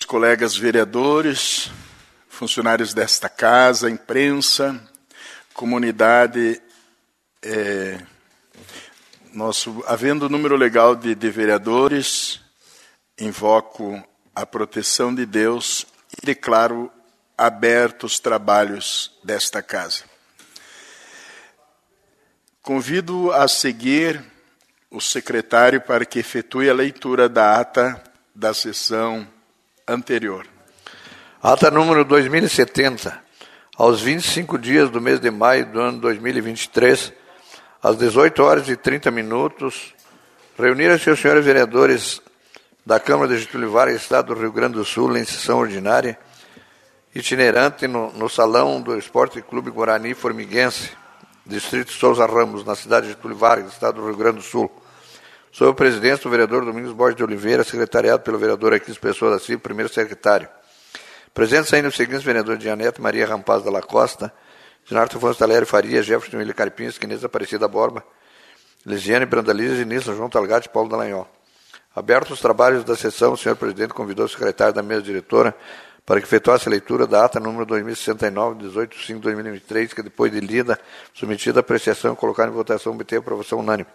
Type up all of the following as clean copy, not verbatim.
colegas vereadores, funcionários desta casa, imprensa, comunidade, havendo número legal de vereadores, invoco a proteção de Deus e declaro abertos os trabalhos desta casa. Convido a seguir o secretário para que efetue a leitura da ata da sessão anterior. Ata número 2070, aos 25 dias do mês de maio do ano 2023, às 18 horas e 30 minutos, reuniram-se os senhores vereadores da Câmara de Getúlio Vargas, Estado do Rio Grande do Sul, em sessão ordinária, itinerante no Salão do Esporte Clube Guarani Formiguense, Distrito Souza Ramos, na cidade de Getúlio Vargas, Estado do Rio Grande do Sul. Sob a presidência do vereador Domingos Borges de Oliveira, secretariado pelo vereador Aquiles Pessoa da Silva, primeiro secretário. Presentes ainda os seguintes vereadores: Janete Maria Rampaz da la Costa, Ginardo Afonso Taleri Faria, Jefferson Willi Carpins, Inês Aparecida Borba, Lisiane Brandalize, Nilson João Talgatti e Paulo Dallagnol. Abertos os trabalhos da sessão, o senhor presidente convidou o secretário da mesa diretora para que efetuasse a leitura da ata número 2069, 18/5/2023, que depois de lida, submetida à apreciação e colocada em votação, obteve aprovação unânime.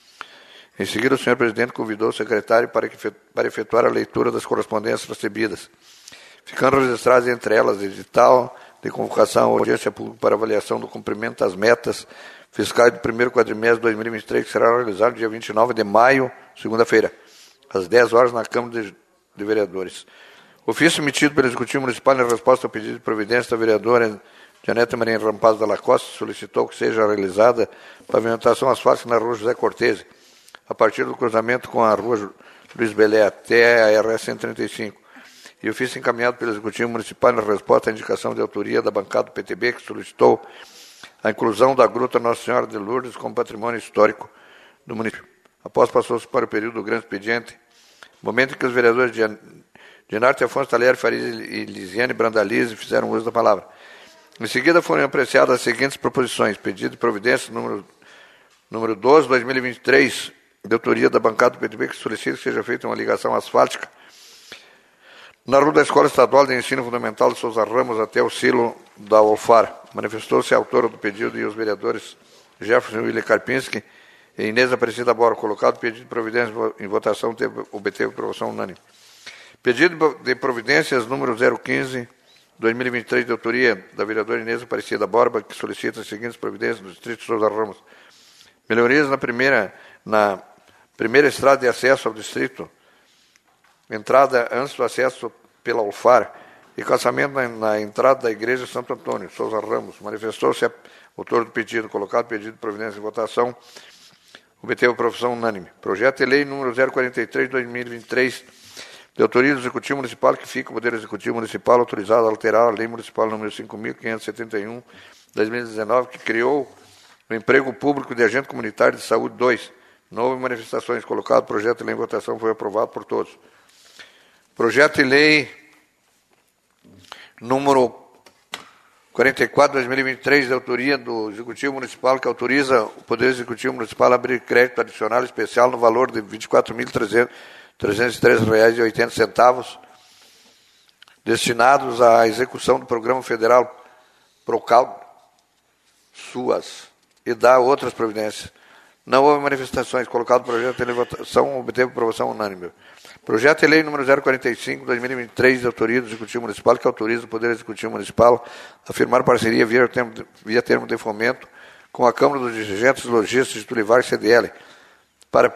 Em seguida, o senhor presidente convidou o secretário para efetuar a leitura das correspondências recebidas, ficando registradas entre elas edital de convocação à audiência pública para avaliação do cumprimento das metas fiscais do primeiro quadrimestre de 2023, que será realizado no dia 29 de maio, segunda-feira, às 10 horas, na Câmara de Vereadores. Ofício emitido pelo Executivo Municipal em resposta ao pedido de providência da vereadora Janete Maria Rampaz da la Costa, solicitou que seja realizada pavimentação asfáltica na rua José Cortese, a partir do cruzamento com a rua Luiz Belé até a RS 135. E ofício encaminhado pelo Executivo Municipal em resposta à indicação de autoria da bancada do PTB, que solicitou a inclusão da Gruta Nossa Senhora de Lourdes como patrimônio histórico do município. Após passou-se para o período do grande expediente, momento em que os vereadores Ginardo Afonso Taleri Faria e Lisiane Brandalize fizeram uso da palavra. Em seguida foram apreciadas as seguintes proposições: pedido de providência número 12/2023, de autoria da bancada do PTB, que solicita que seja feita uma ligação asfáltica na rua da Escola Estadual de Ensino Fundamental de Souza Ramos até o silo da Olfar. Manifestou-se a autora do pedido e os vereadores Jefferson Willi Karpinski e Inês Aparecida Borba. Colocado o pedido de providência em votação, obteve aprovação unânime. Pedido de providências número 015/2023, de autoria da vereadora Inês Aparecida Borba, que solicita as seguintes providências no Distrito Souza Ramos: melhorias na primeira estrada de acesso ao distrito, entrada antes do acesso pela Olfar e calçamento na entrada da Igreja Santo Antônio, Souza Ramos. Manifestou-se o autor do pedido. Colocado o pedido de providência em votação, obteve aprovação unânime. Projeto de lei número 043/2023, de autoria do Executivo Municipal, que fica o Poder Executivo Municipal autorizado a alterar a Lei Municipal número 5.571/2019, que criou o emprego público de agente comunitário de saúde 2. Não houve manifestações. Colocado o projeto de lei em votação, foi aprovado por todos. Projeto de lei número 44/2023, de autoria do Executivo Municipal, que autoriza o Poder Executivo Municipal a abrir crédito adicional especial no valor de R$ 24.303,80, destinados à execução do Programa Federal Procal SUAS e da outras providências. Não houve manifestações. Colocado o projeto de lei em votação, obteve aprovação unânime. Projeto de lei número 045/2023, de autoria do Executivo Municipal, que autoriza o Poder Executivo Municipal a firmar parceria via termo de fomento com a Câmara dos Dirigentes Lojistas de Getúlio Vargas, CDL, para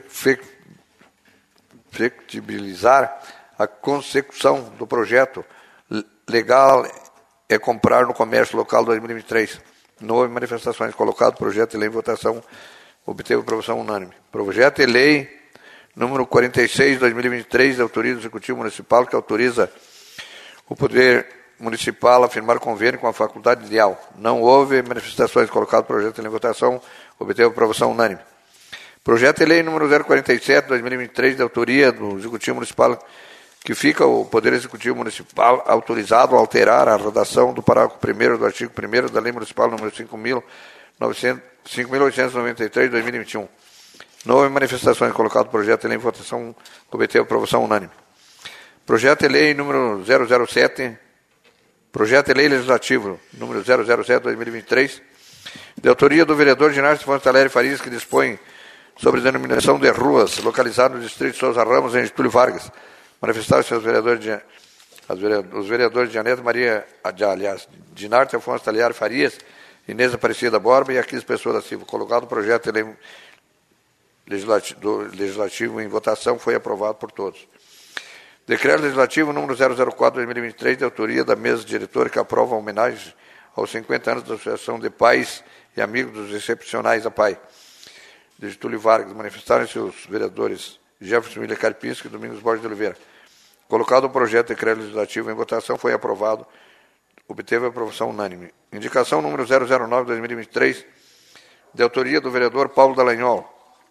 flexibilizar a consecução do projeto legal é comprar no comércio local 2023. Não houve manifestações. Colocado o projeto de lei em votação, obteve aprovação unânime. Projeto de lei número 46/2023, de autoria do Executivo Municipal, que autoriza o Poder Municipal a firmar convênio com a Faculdade de IAL. Não houve manifestações. Colocado o projeto de lei em votação, obteve aprovação unânime. Projeto de lei número 047/2023, de autoria do Executivo Municipal, que fica o Poder Executivo Municipal autorizado a alterar a redação do parágrafo 1º do artigo 1º da Lei Municipal número 5.893/2021. Não houve manifestações. Colocado o projeto de lei em votação, obteve aprovação unânime. Projeto de lei número 007, projeto de lei legislativo número 007/2023, de autoria do vereador Ginásio Fontes Taleri Farias, que dispõe sobre a denominação de ruas localizadas no distrito de Sousa Ramos, em Getúlio Vargas. Manifestaram-se os vereadores Janete Maria, aliás, Dinarte Afonso Taleri Farias, Inês Aparecida Borba e Aquiles Pessoa da Silva. Colocado o projeto de lei legislativo em votação, foi aprovado por todos. Decreto legislativo número 004/2023, de autoria da mesa diretora, que aprova a homenagem aos 50 anos da Associação de Pais e Amigos dos Excepcionais a Pai, de Getúlio Vargas. Manifestaram-se os vereadores Jefferson William Karpinski e Domingos Borges de Oliveira. Colocado o projeto de decreto legislativo em votação, foi aprovado, obteve a aprovação unânime. Indicação número 009/2023, de autoria do vereador Paulo Dallagnol,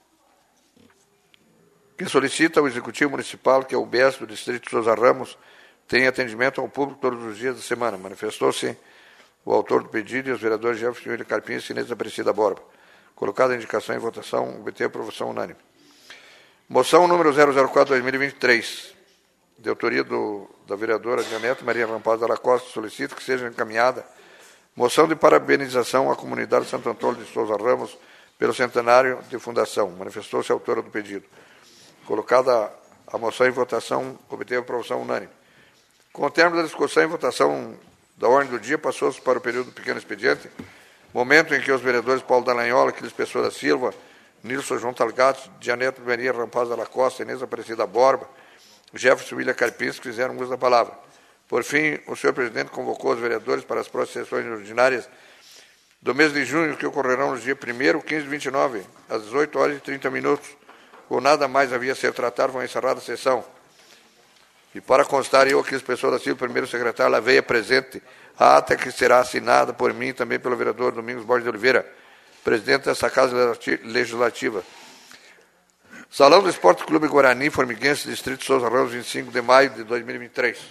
que solicita ao Executivo Municipal que a UBS do Distrito de Sousa Ramos tenha atendimento ao público todos os dias da semana. Manifestou-se o autor do pedido e os vereadores Jefferson William Karpinski e Inês Aparecida Borba. Colocada a indicação em votação, obteve a aprovação unânime. Moção número 004/2023, de autoria da vereadora Janete Maria Rampaz Dalla Costa, solicita que seja encaminhada moção de parabenização à comunidade de Santo Antônio de Sousa Ramos pelo centenário de fundação. Manifestou-se a autora do pedido. Colocada a moção em votação, obteve a aprovação unânime. Com o término da discussão e votação da ordem do dia, passou-se para o período do pequeno expediente, momento em que os vereadores Paulo Dallagnol, Aquiles Pessoa da Silva, Nilson João Talgato, Janete Maria Rampaz Dalla Costa, Inês Aparecida Borba, Jefferson William Karpinski fizeram uso da palavra. Por fim, o senhor presidente convocou os vereadores para as próximas sessões ordinárias do mês de junho, que ocorrerão nos dias 1º, 15 e 29, às 18h30. Com nada mais havia a ser tratado, foi encerrada a sessão. E para constar, eu, Aquiles Pessoa da Silva, primeiro secretário, lá veio presente a ata que será assinada por mim e também pelo vereador Domingos Borges de Oliveira, presidente dessa Casa Legislativa. Salão do Esporte Clube Guarani Formiguense, Distrito de Sousa Ramos, 25 de maio de 2023.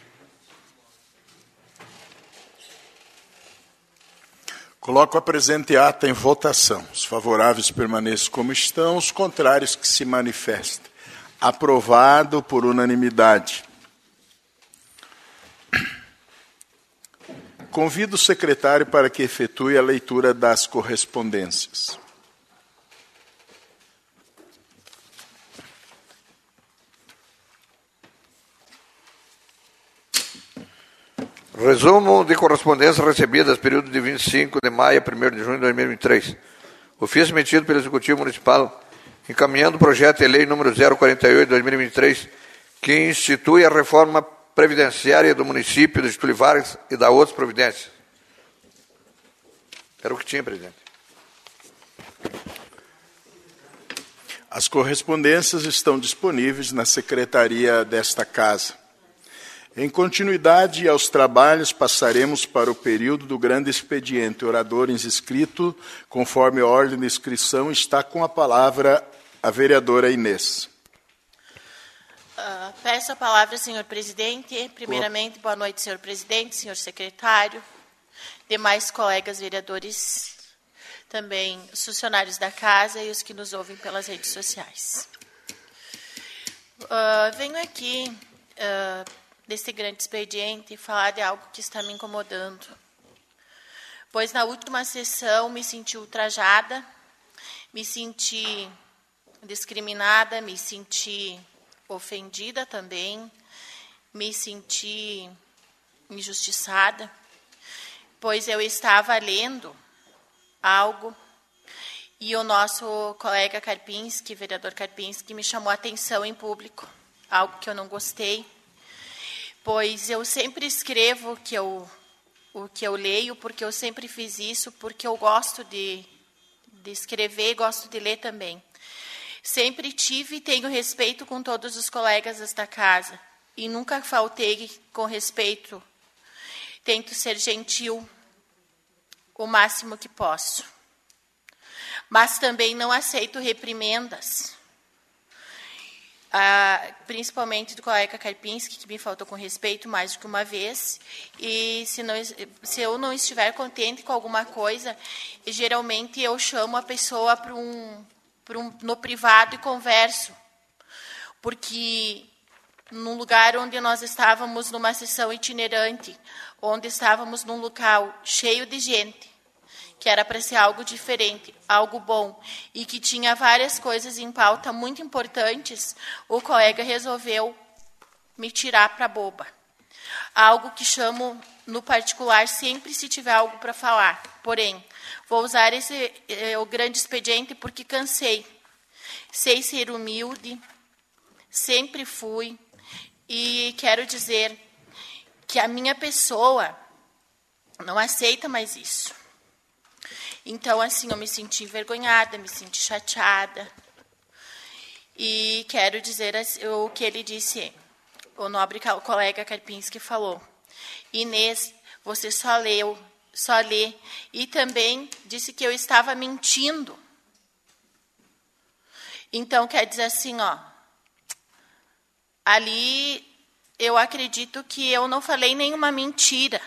Coloco a presente ata em votação. Os favoráveis permaneçam como estão, os contrários que se manifestem. Aprovado por unanimidade. Convido o secretário para que efetue a leitura das correspondências. Resumo de correspondências recebidas período de 25 de maio a 1º de junho de 2023. Ofício emitido pelo Executivo Municipal encaminhando o projeto de lei número 048 de 2023, que institui a reforma previdenciária do município de Getúlio Vargas e da outras providências. Era o que tinha, presidente. As correspondências estão disponíveis na secretaria desta casa. Em continuidade aos trabalhos, passaremos para o período do grande expediente. Orador inscrito, conforme a ordem de inscrição, está com a palavra a vereadora Inês. Peço a palavra, senhor presidente. Primeiramente, boa noite, senhor presidente, senhor secretário, demais colegas vereadores, também os funcionários da casa e os que nos ouvem pelas redes sociais. Venho aqui, desse grande expediente, falar de algo que está me incomodando. Pois na última sessão me senti ultrajada, me senti discriminada, me senti ofendida também, me senti injustiçada, pois eu estava lendo algo e o nosso colega Karpinski, vereador Karpinski, me chamou a atenção em público, algo que eu não gostei, pois eu sempre escrevo o que eu leio, porque eu sempre fiz isso, porque eu gosto de escrever e gosto de ler também. Sempre tive e tenho respeito com todos os colegas desta casa, e nunca faltei com respeito. Tento ser gentil o máximo que posso. Mas também não aceito reprimendas, principalmente do colega Karpinski, que me faltou com respeito mais do que uma vez, e se eu não estiver contente com alguma coisa, geralmente eu chamo a pessoa no privado e converso, porque num lugar onde nós estávamos numa sessão itinerante, onde estávamos num local cheio de gente, que era para ser algo diferente, algo bom, e que tinha várias coisas em pauta muito importantes, o colega resolveu me tirar para boba. Algo que chamo no particular sempre se tiver algo para falar. Porém, vou usar o grande expediente porque cansei. Sei ser humilde, sempre fui, e quero dizer que a minha pessoa não aceita mais isso. Então, assim, eu me senti envergonhada, me senti chateada. E quero dizer o que ele disse, o nobre colega Karpinski falou. Inês, você só lê. E também disse que eu estava mentindo. Então, quer dizer assim, ali eu acredito que eu não falei nenhuma mentira.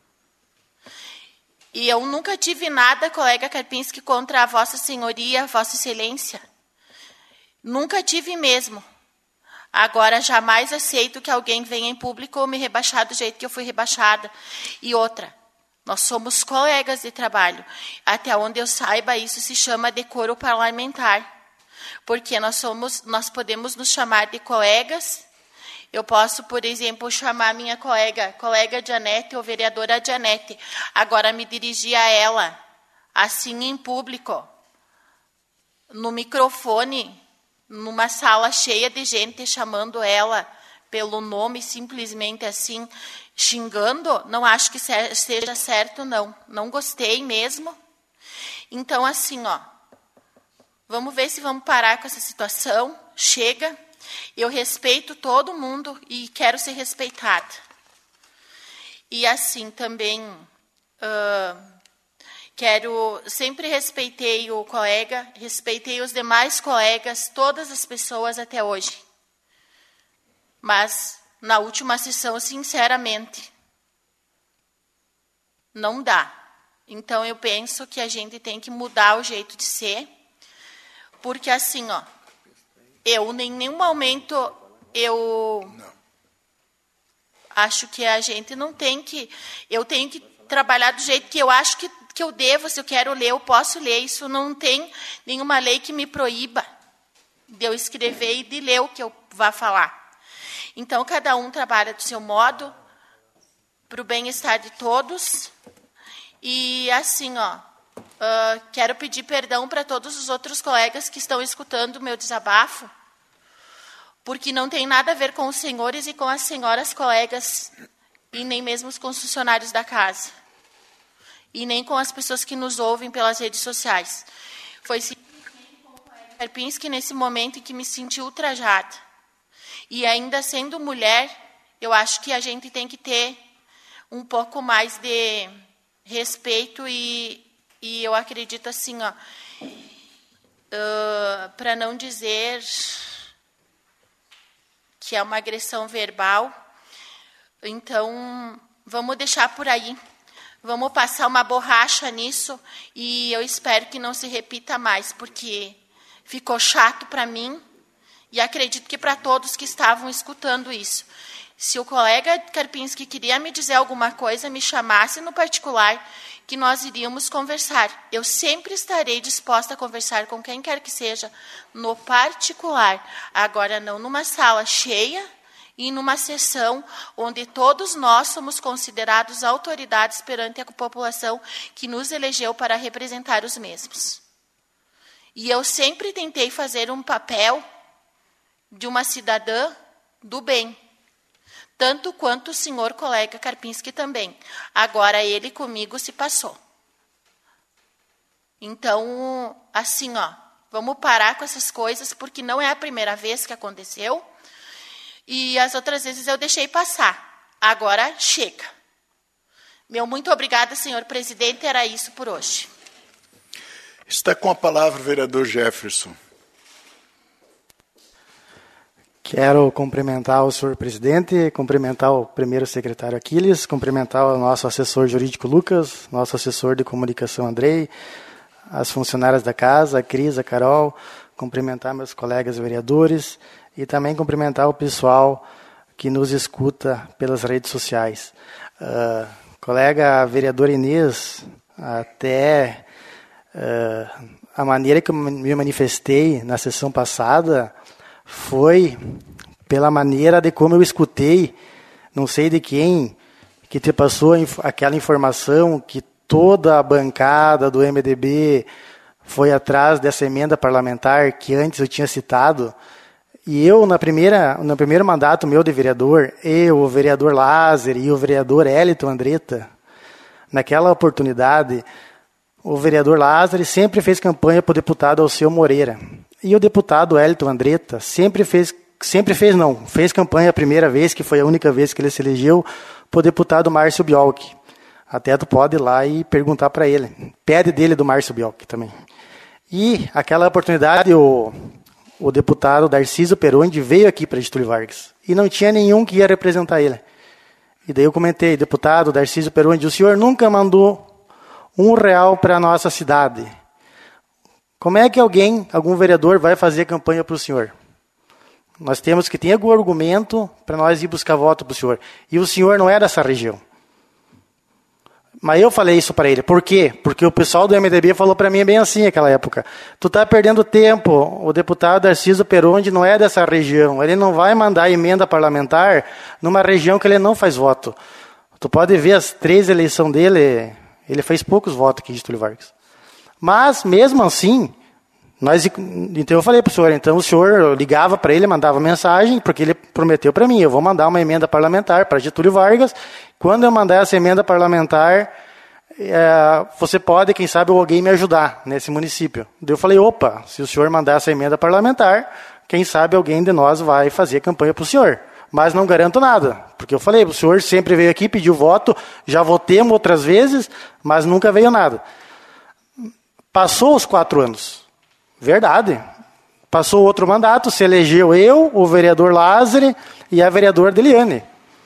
E eu nunca tive nada, colega Karpinski, contra a Vossa Senhoria, Vossa Excelência. Nunca tive mesmo. Agora, jamais aceito que alguém venha em público me rebaixar do jeito que eu fui rebaixada. E outra, nós somos colegas de trabalho. Até onde eu saiba, isso se chama decoro parlamentar. Porque nós podemos nos chamar de colegas. Eu posso, por exemplo, chamar minha colega Janete, ou vereadora Janete. Agora, me dirigir a ela, assim em público, no microfone, numa sala cheia de gente, chamando ela pelo nome, simplesmente assim, xingando, não acho que seja certo, não. Não gostei mesmo. Então, assim, vamos ver se vamos parar com essa situação. Chega. Eu respeito todo mundo e quero ser respeitada. E assim também sempre respeitei o colega, respeitei os demais colegas, todas as pessoas até hoje. Mas na última sessão, sinceramente, não dá. Então eu penso que a gente tem que mudar o jeito de ser, porque assim, eu, em nenhum momento, acho que a gente não tem que... Eu tenho que trabalhar do jeito que eu acho que eu devo. Se eu quero ler, eu posso ler. Isso não tem nenhuma lei que me proíba de eu escrever e de ler o que eu vá falar. Então, cada um trabalha do seu modo, para o bem-estar de todos. E, assim, quero pedir perdão para todos os outros colegas que estão escutando o meu desabafo, porque não tem nada a ver com os senhores e com as senhoras colegas, e nem mesmo com os funcionários da casa, e nem com as pessoas que nos ouvem pelas redes sociais. Foi simplesmente com o colega Karpinski nesse momento em que me senti ultrajada. E ainda sendo mulher, eu acho que a gente tem que ter um pouco mais de respeito e eu acredito assim, para não dizer que é uma agressão verbal. Então, vamos deixar por aí. Vamos passar uma borracha nisso e eu espero que não se repita mais, porque ficou chato para mim e acredito que para todos que estavam escutando isso. Se o colega Karpinski queria me dizer alguma coisa, me chamasse no particular, que nós iríamos conversar. Eu sempre estarei disposta a conversar com quem quer que seja, no particular. Agora, não numa sala cheia e numa sessão onde todos nós somos considerados autoridades perante a população que nos elegeu para representar os mesmos. E eu sempre tentei fazer um papel de uma cidadã do bem, tanto quanto o senhor colega Karpinski também. Agora, ele comigo se passou. Então, assim, vamos parar com essas coisas, porque não é a primeira vez que aconteceu, e as outras vezes eu deixei passar. Agora, chega. Meu muito obrigada, senhor presidente, era isso por hoje. Está com a palavra o vereador Jefferson. Quero cumprimentar o senhor presidente, cumprimentar o primeiro secretário Aquiles, cumprimentar o nosso assessor jurídico Lucas, nosso assessor de comunicação Andrei, as funcionárias da casa, a Cris, a Carol, cumprimentar meus colegas vereadores e também cumprimentar o pessoal que nos escuta pelas redes sociais. Colega vereador Inês, até a maneira que eu me manifestei na sessão passada foi pela maneira de como eu escutei, não sei de quem, que te passou aquela informação que toda a bancada do MDB foi atrás dessa emenda parlamentar que antes eu tinha citado. E eu, no primeiro mandato meu de vereador, eu, o vereador Lázaro e o vereador Elton Andretta, naquela oportunidade, o vereador Lázaro sempre fez campanha para o deputado Alceu Moreira. E o deputado Elton Andretta fez campanha a primeira vez, que foi a única vez que ele se elegeu, para o deputado Márcio Biolchi. Até tu pode ir lá e perguntar para ele. Pede dele do Márcio Biolchi também. E aquela oportunidade, o deputado Darciso Perondi veio aqui para Getúlio Vargas. E não tinha nenhum que ia representar ele. E daí eu comentei, deputado Darciso Perondi, o senhor nunca mandou R$1 para a nossa cidade. Como é que algum vereador vai fazer campanha para o senhor? Nós temos que ter algum argumento para nós ir buscar voto para o senhor. E o senhor não é dessa região. Mas eu falei isso para ele. Por quê? Porque o pessoal do MDB falou para mim bem assim naquela época. Tu está perdendo tempo. O deputado Darciso Perondi não é dessa região. Ele não vai mandar emenda parlamentar numa região que ele não faz voto. Tu pode ver as 3 eleições dele, ele fez poucos votos aqui de Getúlio Vargas. Mas, mesmo assim, então eu falei para o senhor, então o senhor ligava para ele, mandava mensagem, porque ele prometeu para mim, eu vou mandar uma emenda parlamentar para Getúlio Vargas. Quando eu mandar essa emenda parlamentar, você pode, quem sabe, alguém me ajudar nesse município. Daí eu falei, opa, se o senhor mandar essa emenda parlamentar, quem sabe alguém de nós vai fazer campanha para o senhor. Mas não garanto nada, porque eu falei, o senhor sempre veio aqui, pediu voto, já votemos outras vezes, mas nunca veio nada. Passou os 4 anos. Verdade. Passou outro mandato, se elegeu eu, o vereador Lázaro e a vereadora Deliane.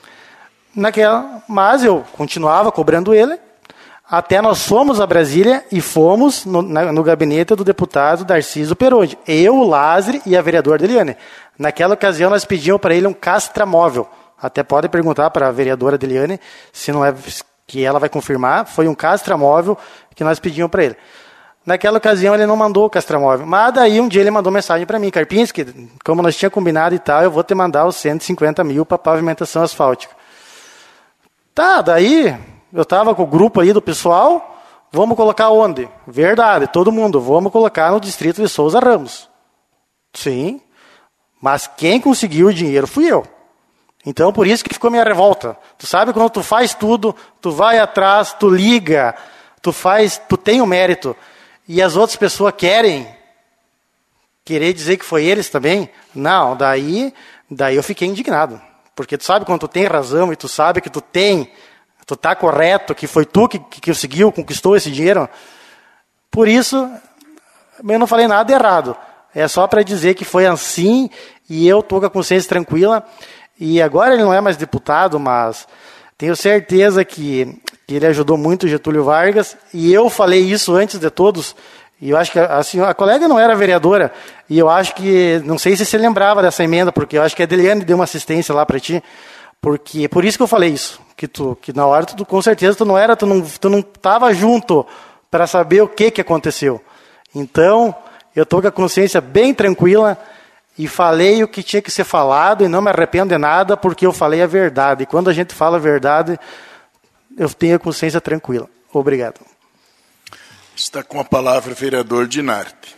Mas eu continuava cobrando ele, até nós fomos a Brasília e fomos no gabinete do deputado Darciso Perondi. Eu, o Lázaro e a vereadora Deliane. Naquela ocasião nós pedimos para ele um castramóvel. Até pode perguntar para a vereadora Deliane, se não é que ela vai confirmar, foi um castramóvel que nós pedimos para ele. Naquela ocasião ele não mandou o castramóvel, mas daí um dia ele mandou mensagem para mim, Karpinski, como nós tínhamos combinado e tal, eu vou te mandar os 150 mil para pavimentação asfáltica. Tá, daí eu estava com o grupo aí do pessoal, vamos colocar onde? Verdade, todo mundo, vamos colocar no distrito de Souza Ramos. Sim, mas quem conseguiu o dinheiro fui eu. Então por isso que ficou minha revolta. Tu sabe quando tu faz tudo, tu vai atrás, tu liga, tu tem o mérito. E as outras pessoas querer dizer que foi eles também? Não, daí eu fiquei indignado. Porque tu sabe quando tu tem razão e tu sabe que tu tá correto, que foi tu que conseguiu, conquistou esse dinheiro. Por isso, eu não falei nada errado. É só para dizer que foi assim e eu estou com a consciência tranquila. E agora ele não é mais deputado, mas tenho certeza que ele ajudou muito o Getúlio Vargas, e eu falei isso antes de todos, e eu acho que a colega não era vereadora, e eu acho que, não sei se você lembrava dessa emenda, porque eu acho que a Deliane deu uma assistência lá para ti, porque por isso que eu falei isso, que na hora, com certeza, tu não estava junto para saber o que aconteceu. Então, eu estou com a consciência bem tranquila, e falei o que tinha que ser falado, e não me arrependo de nada, porque eu falei a verdade, e quando a gente fala a verdade, eu tenho a consciência tranquila. Obrigado. Está com a palavra o vereador Dinarte.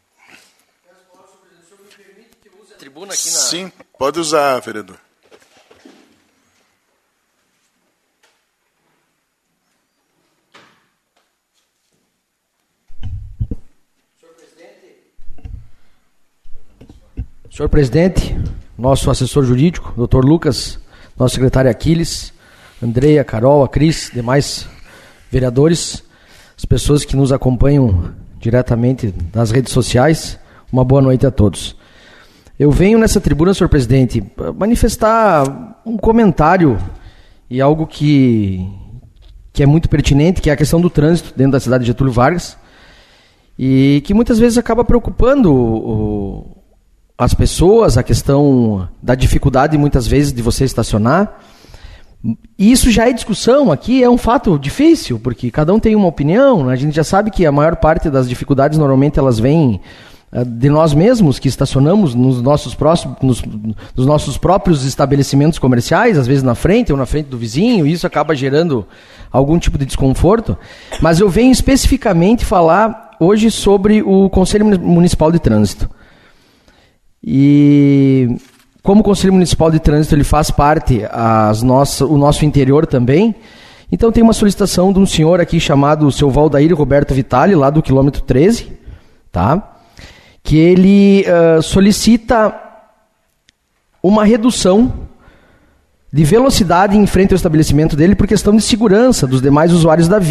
Sim, pode usar, vereador. Senhor presidente, nosso assessor jurídico, doutor Lucas, nosso secretário Aquiles, Andreia, Carol, a Cris, demais vereadores, as pessoas que nos acompanham diretamente nas redes sociais, uma boa noite a todos. Eu venho nessa tribuna, senhor presidente, manifestar um comentário e algo que é muito pertinente, que é a questão do trânsito dentro da cidade de Getúlio Vargas, e que muitas vezes acaba preocupando as pessoas, a questão da dificuldade muitas vezes de você estacionar. E isso já é discussão aqui, é um fato difícil, porque cada um tem uma opinião. A gente já sabe que a maior parte das dificuldades normalmente elas vêm de nós mesmos, que estacionamos nos nossos próprios estabelecimentos comerciais, às vezes na frente ou na frente do vizinho, e isso acaba gerando algum tipo de desconforto. Mas eu venho especificamente falar hoje sobre o Conselho Municipal de Trânsito. E como o Conselho Municipal de Trânsito ele faz parte o nosso interior também, então tem uma solicitação de um senhor aqui chamado seu Valdair Roberto Vitali, lá do quilômetro 13, tá? Que ele solicita uma redução de velocidade em frente ao estabelecimento dele por questão de segurança dos demais usuários da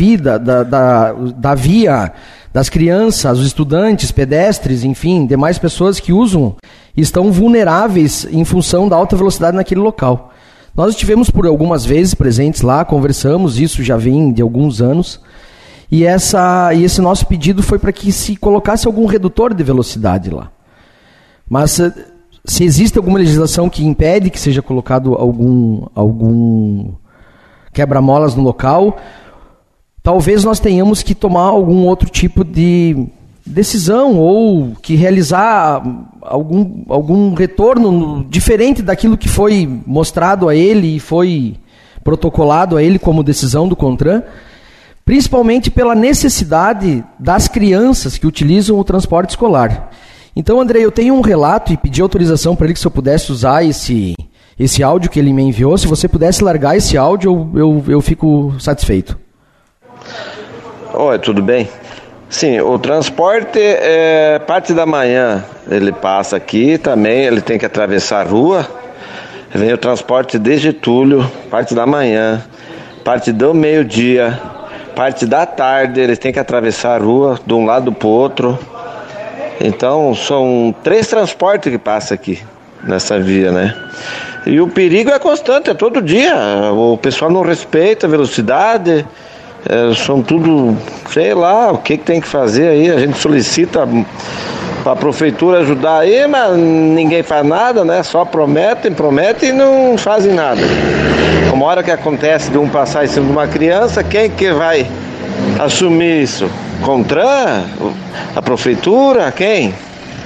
via, das crianças, os estudantes, pedestres, enfim, demais pessoas que usam e estão vulneráveis em função da alta velocidade naquele local. Nós estivemos por algumas vezes presentes lá, conversamos, isso já vem de alguns anos. E esse nosso pedido foi para que se colocasse algum redutor de velocidade lá. Mas se existe alguma legislação que impede que seja colocado algum quebra-molas no local, talvez nós tenhamos que tomar algum outro tipo de decisão ou que realizar algum retorno diferente daquilo que foi mostrado a ele e foi protocolado a ele como decisão do CONTRAN, principalmente pela necessidade das crianças que utilizam o transporte escolar. Então, André, eu tenho um relato e pedi autorização para ele que se eu pudesse usar esse áudio que ele me enviou. Se você pudesse largar esse áudio, eu fico satisfeito. Oi, tudo bem? Sim, o transporte, parte da manhã ele passa aqui também, ele tem que atravessar a rua. Vem o transporte de Getúlio, parte da manhã, parte do meio-dia, parte da tarde, eles têm que atravessar a rua de um lado para o outro. Então, são 3 transportes que passam aqui, nessa via, né? E o perigo é constante, é todo dia. O pessoal não respeita a velocidade, são tudo, sei lá, o que tem que fazer aí. A gente solicita para a prefeitura ajudar aí, mas ninguém faz nada, né? Só prometem e não fazem nada. Uma hora que acontece de um passar em cima de uma criança, quem que vai assumir isso? CONTRAN? A prefeitura? Quem?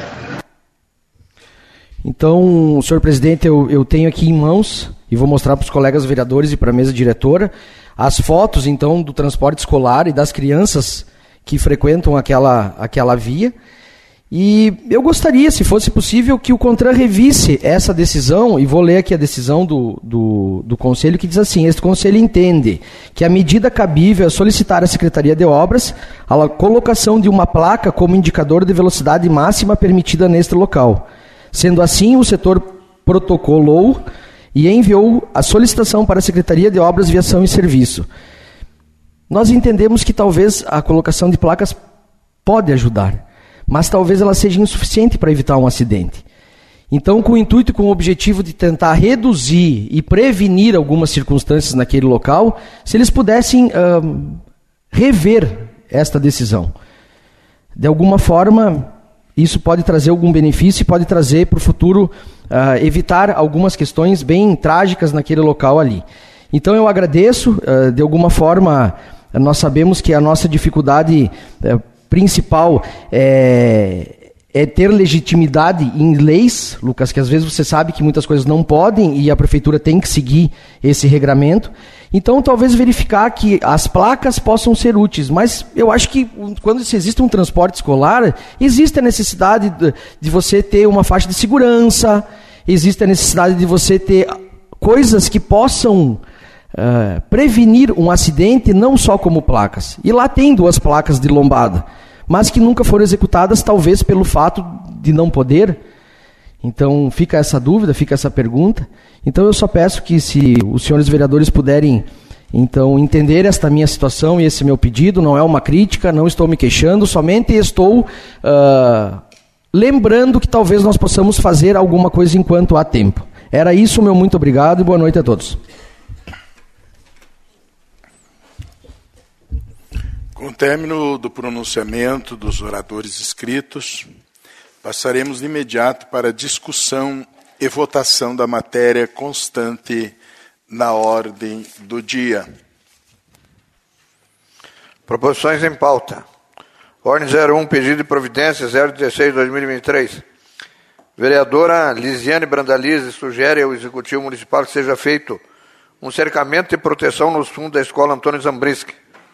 Então, senhor presidente, eu tenho aqui em mãos, e vou mostrar para os colegas vereadores e para a mesa diretora, as fotos, então, do transporte escolar e das crianças que frequentam aquela via. E eu gostaria, se fosse possível, que o CONTRAN revisse essa decisão, e vou ler aqui a decisão do Conselho, que diz assim: este Conselho entende que a medida cabível é solicitar à Secretaria de Obras a colocação de uma placa como indicador de velocidade máxima permitida neste local. Sendo assim, o setor protocolou e enviou a solicitação para a Secretaria de Obras, Viação e Serviço. Nós entendemos que talvez a colocação de placas pode ajudar, mas talvez ela seja insuficiente para evitar um acidente. Então, com o intuito e com o objetivo de tentar reduzir e prevenir algumas circunstâncias naquele local, se eles pudessem rever esta decisão. De alguma forma, isso pode trazer algum benefício e pode trazer para o futuro evitar algumas questões bem trágicas naquele local ali. Então, eu agradeço. De alguma forma, nós sabemos que a nossa dificuldade principal é ter legitimidade em leis, Lucas, que às vezes você sabe que muitas coisas não podem e a prefeitura tem que seguir esse regramento. Então, talvez verificar que as placas possam ser úteis, mas eu acho que quando existe um transporte escolar, existe a necessidade de você ter uma faixa de segurança, existe a necessidade de você ter coisas que possam prevenir um acidente, não só como placas. E lá tem 2 placas de lombada, mas que nunca foram executadas, talvez pelo fato de não poder. Então fica essa dúvida, fica essa pergunta. Então eu só peço que, se os senhores vereadores puderem então entender esta minha situação e esse meu pedido, não é uma crítica, não estou me queixando, somente estou lembrando que talvez nós possamos fazer alguma coisa enquanto há tempo. Era isso, meu muito obrigado e boa noite a todos. Com o término do pronunciamento dos oradores inscritos, Passaremos de imediato para a discussão e votação da matéria constante na ordem do dia. Proposições em pauta. Ordem 01, pedido de providência 016/2023. Vereadora Lisiane Brandalize sugere ao Executivo Municipal que seja feito um cercamento de proteção nos fundos da Escola Antônio Zambrinski.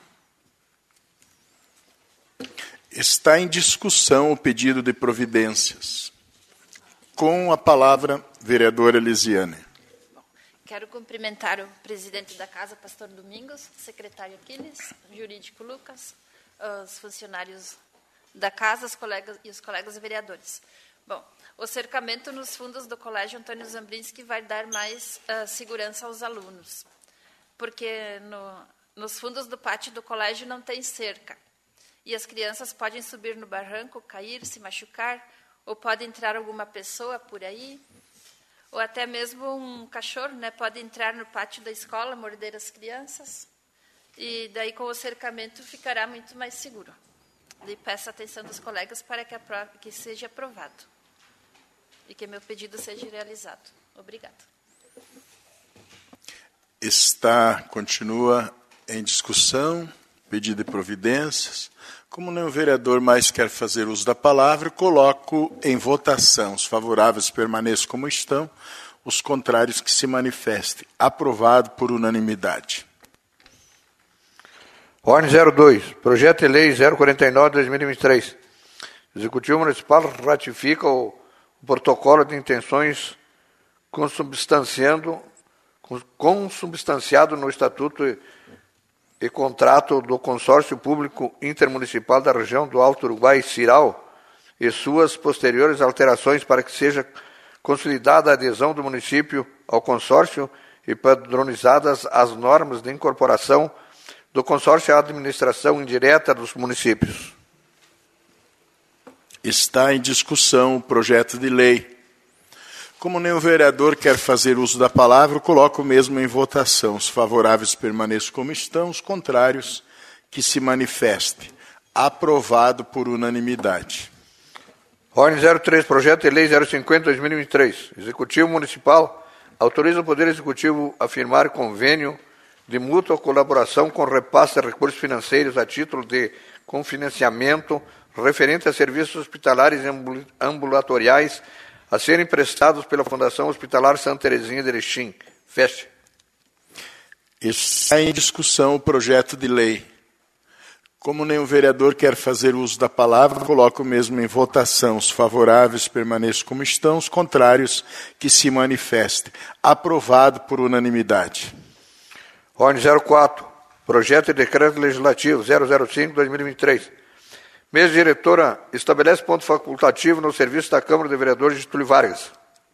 Está em discussão o pedido de providências. Com a palavra, vereadora Lisiane. Quero cumprimentar o presidente da Casa, Pastor Domingos, secretário Aquiles, jurídico Lucas, os funcionários da Casa, os colegas vereadores. Bom, o cercamento nos fundos do Colégio Antônio Zambrinski vai dar mais segurança aos alunos, porque nos fundos do pátio do colégio não tem cerca, e as crianças podem subir no barranco, cair, se machucar, ou pode entrar alguma pessoa por aí, ou até mesmo um cachorro, né, pode entrar no pátio da escola, morder as crianças, e daí com o cercamento ficará muito mais seguro. E peço a atenção dos colegas para que seja aprovado e que meu pedido seja realizado. Obrigada. Continua em discussão, pedido de providências. Como nenhum vereador mais quer fazer uso da palavra, coloco em votação. Os favoráveis permaneçam como estão, os contrários que se manifestem. Aprovado por unanimidade. Ordem 02, projeto de lei 049/2023. O Executivo Municipal ratifica o protocolo de intenções consubstanciado no Estatuto e contrato do Consórcio Público Intermunicipal da Região do Alto Uruguai, CIRAL, e suas posteriores alterações para que seja consolidada a adesão do município ao consórcio e padronizadas as normas de incorporação do consórcio à administração indireta dos municípios. Está em discussão o projeto de lei. Como nenhum vereador quer fazer uso da palavra, coloco mesmo em votação. Os favoráveis permaneçam como estão, os contrários que se manifestem. Aprovado por unanimidade. Ordem 03, projeto de lei 050/2023. Executivo Municipal autoriza o Poder Executivo a firmar convênio de mútua colaboração com repasse de recursos financeiros a título de confinanciamento referente a serviços hospitalares e ambulatoriais a serem prestados pela Fundação Hospitalar Santa Terezinha de Erechim, FEST. Está em discussão o projeto de lei. Como nenhum vereador quer fazer uso da palavra, coloco mesmo em votação. Os favoráveis permaneçam como estão, os contrários que se manifestem. Aprovado por unanimidade. Ordem 04, projeto de decreto legislativo 005/2023. Mesa diretora estabelece ponto facultativo no serviço da Câmara de Vereadores de Getúlio Vargas.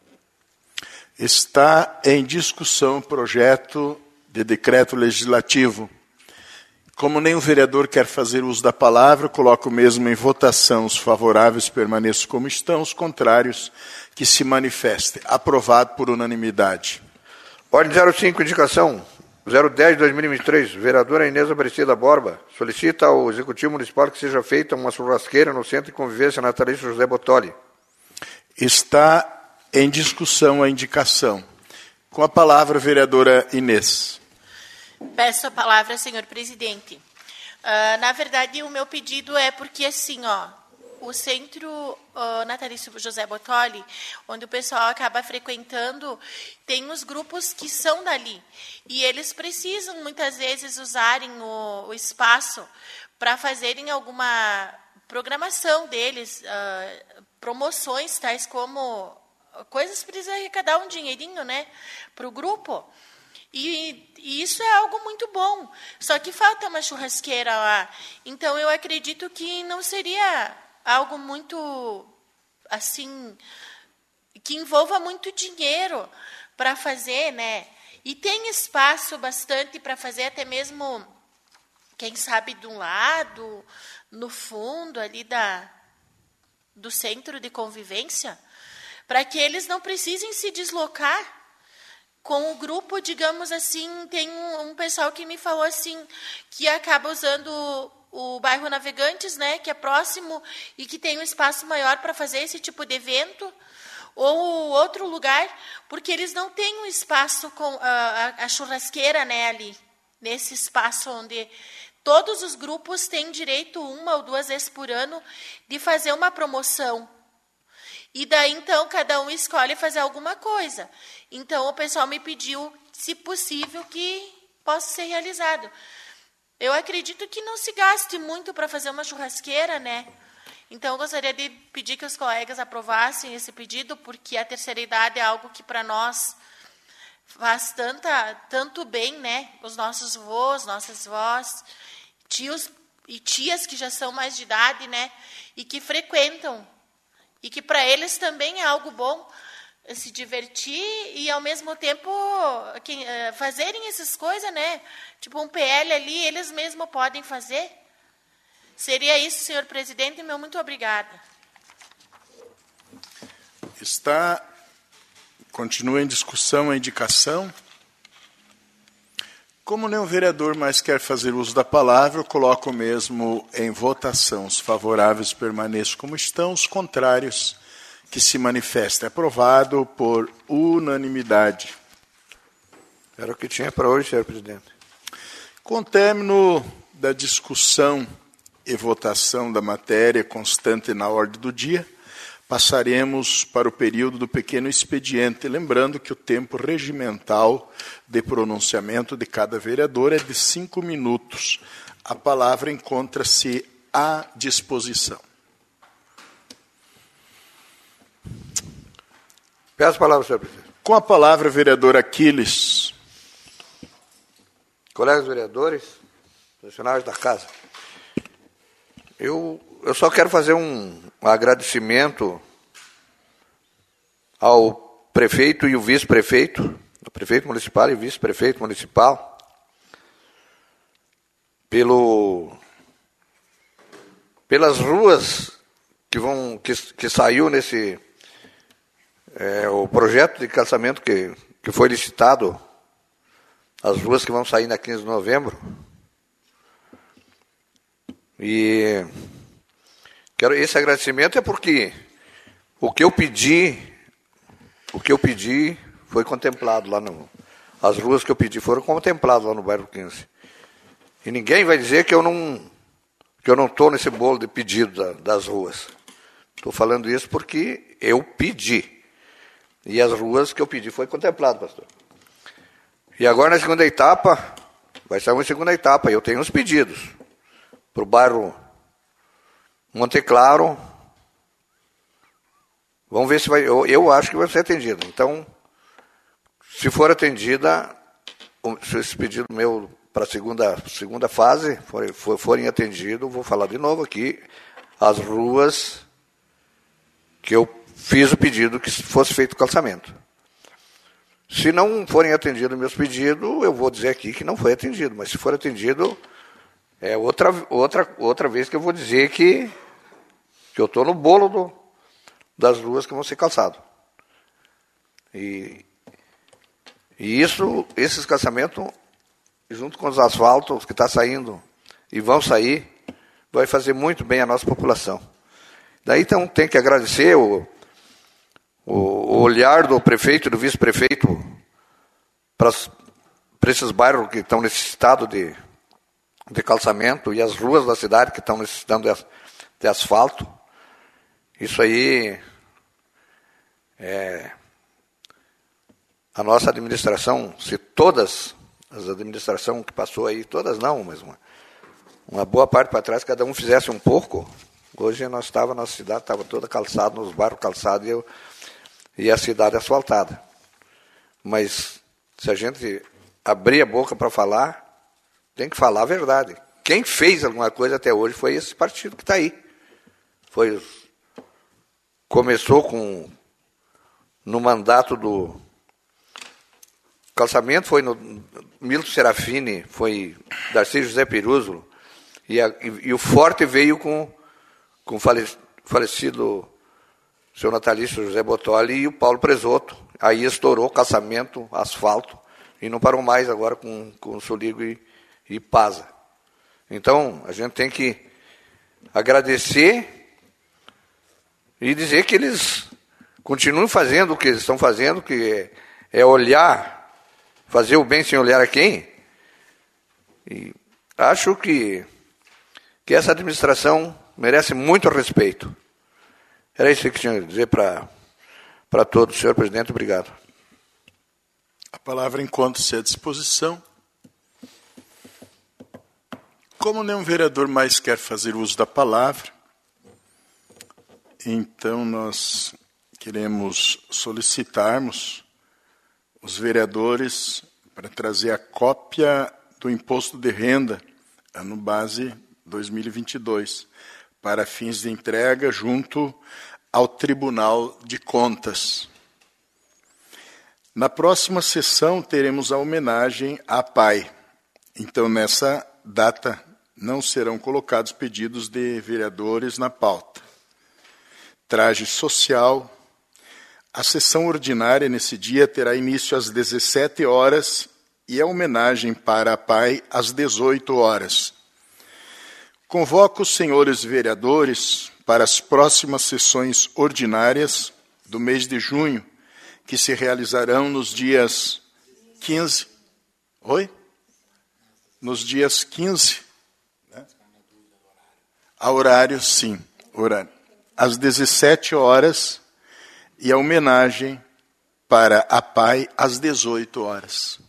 Está em discussão o projeto de decreto legislativo. Como nenhum vereador quer fazer uso da palavra, coloco mesmo em votação. Os favoráveis permaneçam como estão, os contrários que se manifestem. Aprovado por unanimidade. Ordem 05, indicação 010/2023, vereadora Inês Aparecida Borba solicita ao Executivo Municipal que seja feita uma churrasqueira no Centro de Convivência Natalício José Bottoli. Está em discussão a indicação. Com a palavra, vereadora Inês. Peço a palavra, senhor presidente. Na verdade, o meu pedido é porque, assim, o Centro Natalício José Bottoli, onde o pessoal acaba frequentando, tem os grupos que são dali. E eles precisam, muitas vezes, usarem o espaço para fazerem alguma programação deles, promoções, tais como coisas que precisam arrecadar um dinheirinho, né, para o grupo. E isso é algo muito bom. Só que falta uma churrasqueira lá. Então, eu acredito que não seria algo muito, assim, que envolva muito dinheiro para fazer, né? E tem espaço bastante para fazer, até mesmo, quem sabe, de um lado, no fundo ali do centro de convivência, para que eles não precisem se deslocar. Com o grupo, digamos assim, tem um pessoal que me falou assim, que acaba usando o bairro Navegantes, né, que é próximo e que tem um espaço maior para fazer esse tipo de evento, ou outro lugar, porque eles não têm um espaço com a churrasqueira, né, ali, nesse espaço onde todos os grupos têm direito 1 ou 2 vezes por ano de fazer uma promoção. E daí, então, cada um escolhe fazer alguma coisa. Então, o pessoal me pediu, se possível, que possa ser realizado. Eu acredito que não se gaste muito para fazer uma churrasqueira, né? Então, eu gostaria de pedir que os colegas aprovassem esse pedido, porque a terceira idade é algo que, para nós, faz tanto bem, né? Os nossos avós, nossas vós, tios e tias que já são mais de idade, né? E que frequentam. E que para eles também é algo bom se divertir e, ao mesmo tempo, fazerem essas coisas, né? Tipo um PL ali, eles mesmos podem fazer. Seria isso, senhor presidente, meu muito obrigada. Continua em discussão a indicação. Como nenhum vereador mais quer fazer uso da palavra, eu coloco mesmo em votação. Os favoráveis permaneçam como estão, os contrários que se manifestem. Aprovado por unanimidade. Era o que tinha para hoje, senhor presidente. Com o término da discussão e votação da matéria constante na ordem do dia, passaremos para o período do pequeno expediente, lembrando que o tempo regimental de pronunciamento de cada vereador é de 5 minutos. A palavra encontra-se à disposição. Peço a palavra, senhor presidente. Com a palavra, vereador Aquiles. Colegas vereadores, funcionários da casa, eu só quero fazer um agradecimento ao prefeito e o vice-prefeito, o prefeito municipal e o vice-prefeito municipal, pelas ruas que saiu nesse o projeto de calçamento que foi licitado, as ruas que vão sair na 15 de novembro. E esse agradecimento é porque o que eu pedi foi contemplado lá as ruas que eu pedi foram contempladas lá no bairro 15. E ninguém vai dizer que eu não estou nesse bolo de pedido das ruas. Estou falando isso porque eu pedi. E as ruas que eu pedi foi contemplado, pastor. E agora na segunda etapa, vai sair uma segunda etapa, eu tenho uns pedidos para o bairro Monte Claro. Vamos ver se vai. Eu acho que vai ser atendido. Então, se for atendida, se esse pedido meu para a segunda fase forem atendidos, vou falar de novo aqui as ruas que eu fiz o pedido que fosse feito o calçamento. Se não forem atendidos meus pedidos, eu vou dizer aqui que não foi atendido. Mas se for atendido, é outra vez que eu vou dizer que eu estou no bolo das ruas que vão ser calçados. E esses calçamentos, junto com os asfaltos que estão saindo e vão sair, vai fazer muito bem a nossa população. Daí então tem que agradecer o olhar do prefeito e do vice-prefeito para esses bairros que estão necessitados de calçamento e as ruas da cidade que estão necessitando de asfalto. Isso aí a nossa administração, se todas as administrações que passou aí, todas não, mas uma boa parte para trás, cada um fizesse um pouco, hoje nossa cidade estava toda calçada, nos bairros calçados e a cidade asfaltada. Mas se a gente abrir a boca para falar, tem que falar a verdade. Quem fez alguma coisa até hoje foi esse partido que está aí. Começou no mandato do calçamento, foi no Milton Serafini, foi Darcy José Peruzzo, e o forte veio com o falecido seu natalício José Bottoli e o Paulo Presoto. Aí estourou calçamento, asfalto, e não parou mais agora com o Soligo e Paza. Então, a gente tem que agradecer e dizer que eles continuem fazendo o que eles estão fazendo, que é olhar, fazer o bem sem olhar a quem. E acho que essa administração merece muito respeito. Era isso que eu tinha a dizer para todos. Senhor presidente, obrigado. A palavra encontra-se à disposição. Como nenhum vereador mais quer fazer uso da palavra, então nós queremos solicitarmos os vereadores para trazer a cópia do imposto de renda, ano base 2022, para fins de entrega junto ao Tribunal de Contas. Na próxima sessão teremos a homenagem à PAI. Então, nessa data, não serão colocados pedidos de vereadores na pauta. Traje social. A sessão ordinária nesse dia terá início às 17 horas e a homenagem para a PAI às 18 horas. Convoco os senhores vereadores para as próximas sessões ordinárias do mês de junho, que se realizarão nos dias 15... Oi? Nos dias 15... Né? A horário, sim. Horário. Às 17 horas e a homenagem para a PAI às 18 horas.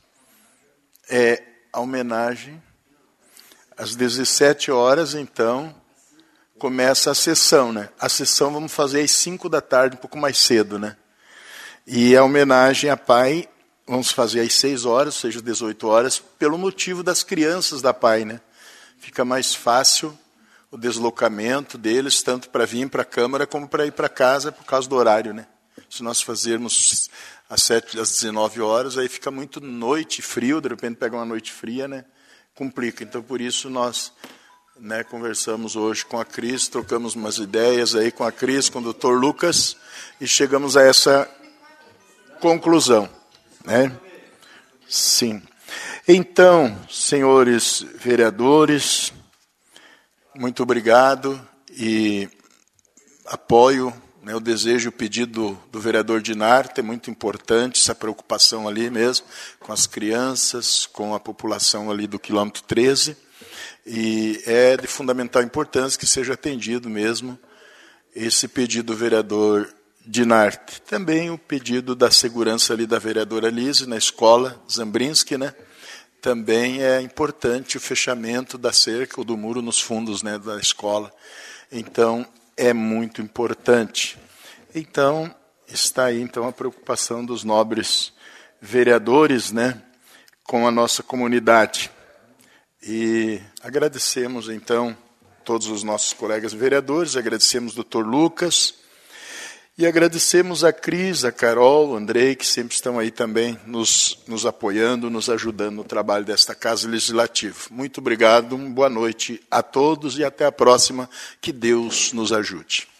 É a homenagem às 17 horas, então, começa a sessão, né? A sessão vamos fazer às 5 da tarde, um pouco mais cedo, né? E a homenagem à PAI vamos fazer às 6 horas, ou seja, 18 horas, pelo motivo das crianças da PAI, né? Fica mais fácil o deslocamento deles, tanto para vir para a Câmara como para ir para casa, por causa do horário, né? Se nós fazermos às 19 horas, aí fica muito noite, frio, de repente pega uma noite fria, né? Complica. Então, por isso, nós, né, conversamos hoje com a Cris, trocamos umas ideias aí com a Cris, com o doutor Lucas, e chegamos a essa conclusão, né? Sim. Então, senhores vereadores, muito obrigado e apoio, né, o desejo, o pedido do vereador Dinarte, é muito importante essa preocupação ali mesmo, com as crianças, com a população ali do quilômetro 13, e é de fundamental importância que seja atendido mesmo esse pedido do vereador Dinarte. Também o pedido da segurança ali da vereadora Lise, na escola Zambrinski, né? Também é importante o fechamento da cerca ou do muro nos fundos, né, da escola. Então, é muito importante. Então, está aí então a preocupação dos nobres vereadores, né, com a nossa comunidade. E agradecemos então todos os nossos colegas vereadores, agradecemos ao Dr. Lucas e agradecemos a Cris, a Carol, o Andrei, que sempre estão aí também nos apoiando, nos ajudando no trabalho desta Casa Legislativa. Muito obrigado, boa noite a todos e até a próxima. Que Deus nos ajude.